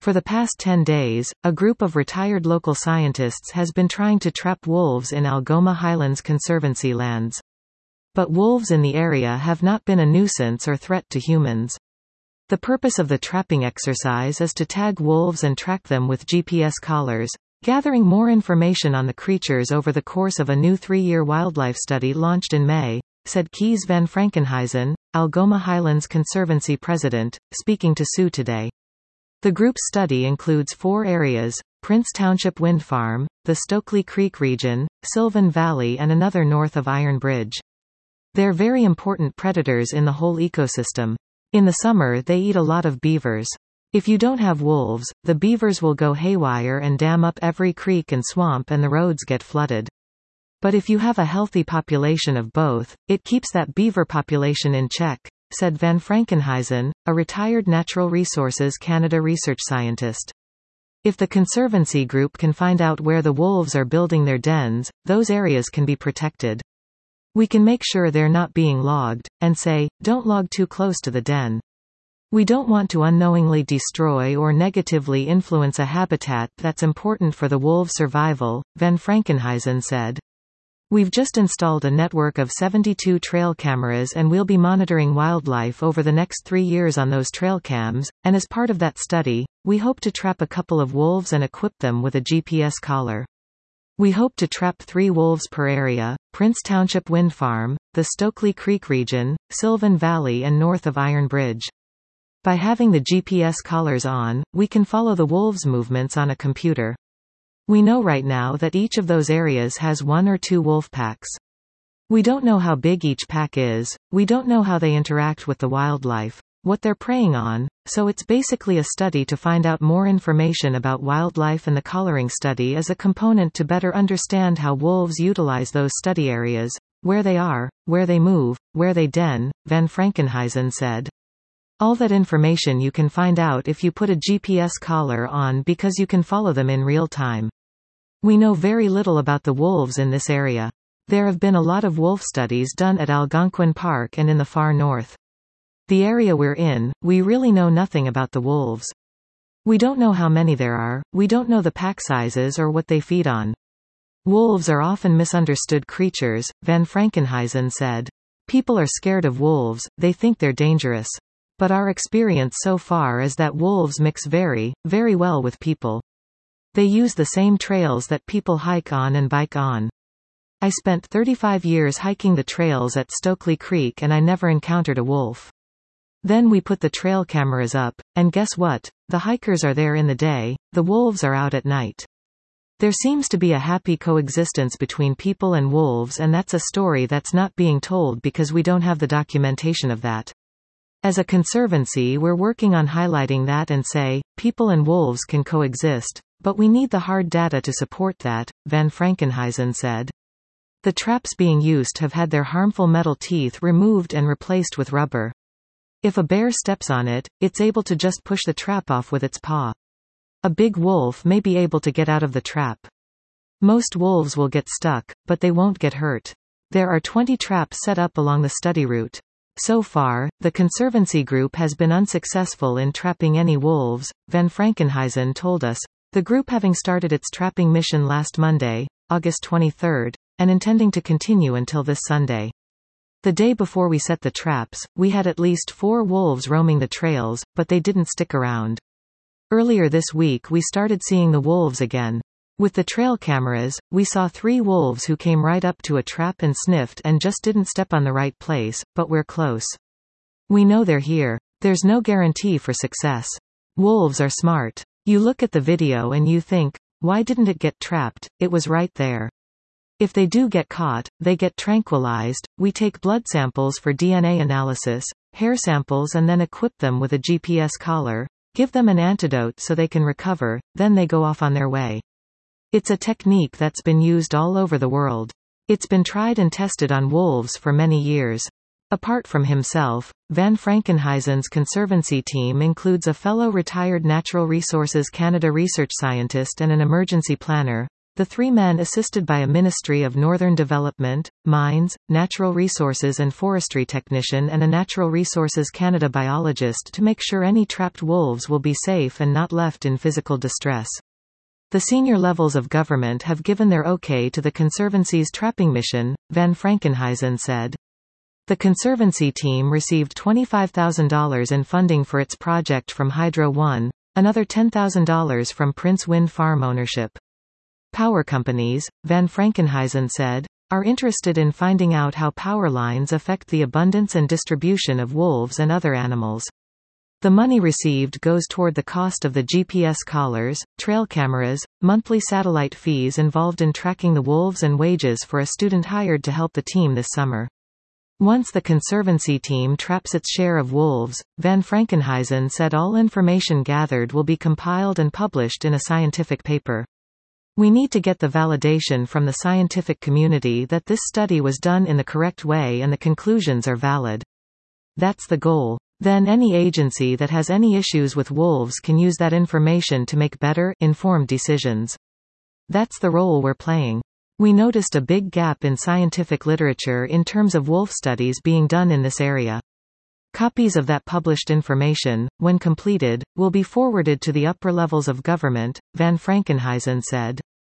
For the past 10 days, a group of retired local scientists has been trying to trap wolves in Algoma Highlands Conservancy lands. But wolves in the area have not been a nuisance or threat to humans. The purpose of the trapping exercise is to tag wolves and track them with GPS collars, gathering more information on the creatures over the course of a new 3-year wildlife study launched in May, said Kees van Frankenhuizen, Algoma Highlands Conservancy president, speaking to Sue Today. The group's study includes 4 areas: Prince Township Wind Farm, the Stokely Creek region, Sylvan Valley and another north of Iron Bridge. They're very important predators in the whole ecosystem. In the summer they eat a lot of beavers. If you don't have wolves, the beavers will go haywire and dam up every creek and swamp and the roads get flooded. But if you have a healthy population of both, it keeps that beaver population in check, said Van Frankenhuizen, a retired Natural Resources Canada research scientist. If the Conservancy group can find out where the wolves are building their dens, those areas can be protected. We can make sure they're not being logged, and say, don't log too close to the den. We don't want to unknowingly destroy or negatively influence a habitat that's important for the wolves' survival, Van Frankenhuizen said. We've just installed a network of 72 trail cameras and we'll be monitoring wildlife over the next 3 years on those trail cams, and as part of that study, we hope to trap a couple of wolves and equip them with a GPS collar. We hope to trap 3 wolves per area: Prince Township Wind Farm, the Stokely Creek region, Sylvan Valley and north of Iron Bridge. By having the GPS collars on, we can follow the wolves' movements on a computer. We know right now that each of those areas has 1 or 2 wolf packs. We don't know how big each pack is, we don't know how they interact with the wildlife, what they're preying on, so it's basically a study to find out more information about wildlife, and the collaring study is a component to better understand how wolves utilize those study areas, where they are, where they move, where they den, Van Frankenhuizen said. All that information you can find out if you put a GPS collar on because you can follow them in real time. We know very little about the wolves in this area. There have been a lot of wolf studies done at Algonquin Park and in the far north. The area we're in, we really know nothing about the wolves. We don't know how many there are, we don't know the pack sizes or what they feed on. Wolves are often misunderstood creatures, Van Frankenhuizen said. People are scared of wolves, they think they're dangerous. But our experience so far is that wolves mix very, very well with people. They use the same trails that people hike on and bike on. I spent 35 years hiking the trails at Stokely Creek and I never encountered a wolf. Then we put the trail cameras up, and guess what? The hikers are there in the day, the wolves are out at night. There seems to be a happy coexistence between people and wolves, and that's a story that's not being told because we don't have the documentation of that. As a conservancy, we're working on highlighting that and say, people and wolves can coexist, but we need the hard data to support that, Van Frankenhuizen said. The traps being used have had their harmful metal teeth removed and replaced with rubber. If a bear steps on it, it's able to just push the trap off with its paw. A big wolf may be able to get out of the trap. Most wolves will get stuck, but they won't get hurt. There are 20 traps set up along the study route. So far, the Conservancy group has been unsuccessful in trapping any wolves, Van Frankenhuizen told us, the group having started its trapping mission last Monday, August 23, and intending to continue until this Sunday. The day before we set the traps, we had at least 4 wolves roaming the trails, but they didn't stick around. Earlier this week we started seeing the wolves again. With the trail cameras, we saw 3 wolves who came right up to a trap and sniffed and just didn't step on the right place, but we're close. We know they're here. There's no guarantee for success. Wolves are smart. You look at the video and you think, why didn't it get trapped? It was right there. If they do get caught, they get tranquilized. We take blood samples for DNA analysis, hair samples, and then equip them with a GPS collar, give them an antidote so they can recover, then they go off on their way. It's a technique that's been used all over the world. It's been tried and tested on wolves for many years. Apart from himself, Van Frankenhuizen's conservancy team includes a fellow retired Natural Resources Canada research scientist and an emergency planner, The three men, assisted by a Ministry of Northern Development, Mines, Natural Resources and Forestry technician and a Natural Resources Canada biologist, to make sure any trapped wolves will be safe and not left in physical distress. The senior levels of government have given their okay to the Conservancy's trapping mission, Van Frankenhuizen said. The Conservancy team received $25,000 in funding for its project from Hydro One, another $10,000 from Prince Wind Farm ownership. Power companies, Van Frankenhuizen said, are interested in finding out how power lines affect the abundance and distribution of wolves and other animals. The money received goes toward the cost of the GPS collars, trail cameras, monthly satellite fees involved in tracking the wolves, and wages for a student hired to help the team this summer. Once the Conservancy team traps its share of wolves, Van Frankenhuizen said all information gathered will be compiled and published in a scientific paper. We need to get the validation from the scientific community that this study was done in the correct way and the conclusions are valid. That's the goal. Then any agency that has any issues with wolves can use that information to make better, informed decisions. That's the role we're playing. We noticed a big gap in scientific literature in terms of wolf studies being done in this area. Copies of that published information, when completed, will be forwarded to the upper levels of government, Van Frankenhuizen said.